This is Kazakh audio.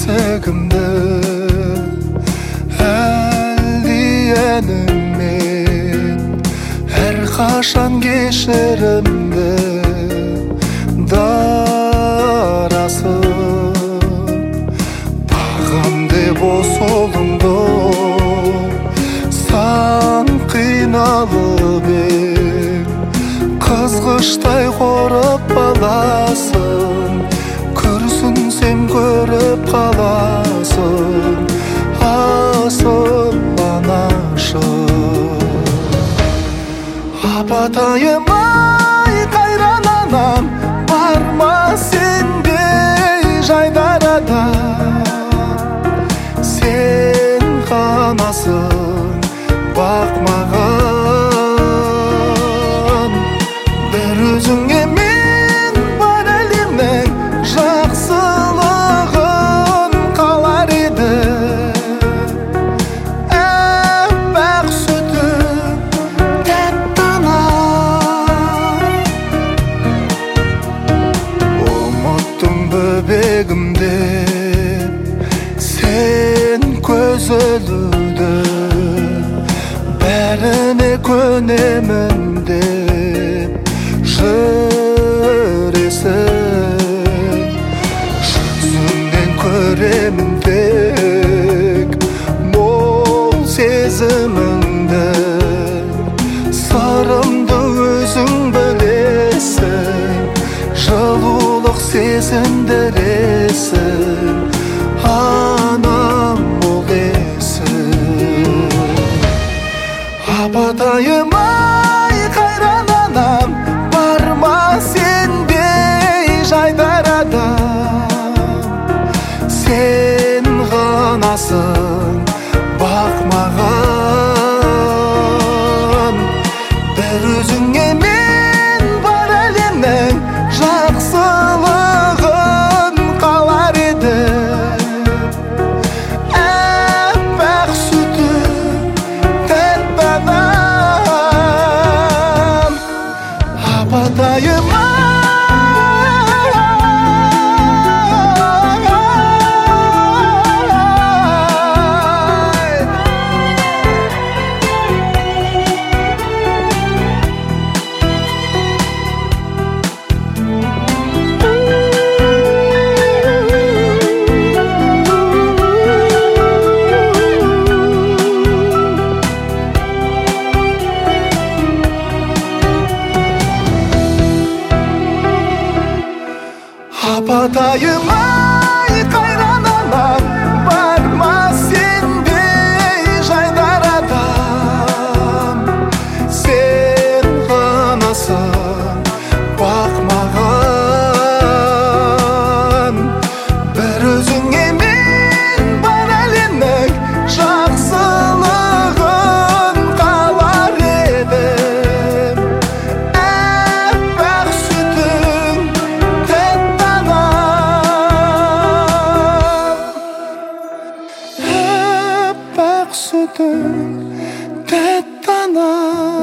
жүрсегімді әлдиеніңмен әрқашан кешірімді дарасың бағым деп осылыңды сан қиналып қызғыштай қорып баласын күрсінсем көріп қаласың асыл анашым апатайым-ай қайран анам бар ма сендей жайдар адам сен ғанасың бақмаған бір өзіңе мен бар әлемнің жақсылығын қалар едім аппақ сүтің тәтті анам ұмыттым бөбегім деп сен көз ілуді бәріне көнемін деп жүресің жүзіңнен көремін тек мол сезіміңді сырымды өзің білесің жылулық сезіндіресің анам болесің апатайым-ай қайран анам бар ма сендей жайдар адам сен ғанасың бақмаған бір өзіңе мен бар әлемнің жақсылығын қалар едім аппақ сүтің тәтті анам апатайым-ай апатайым-ай қайран анам бар ма сендей жайдар адам сен ғанасың бақмаған бір өзіңе мен бар әлемнің жақсылығын қалар едім аппақ сүтің тәтті аппақ сүтің тәтті анам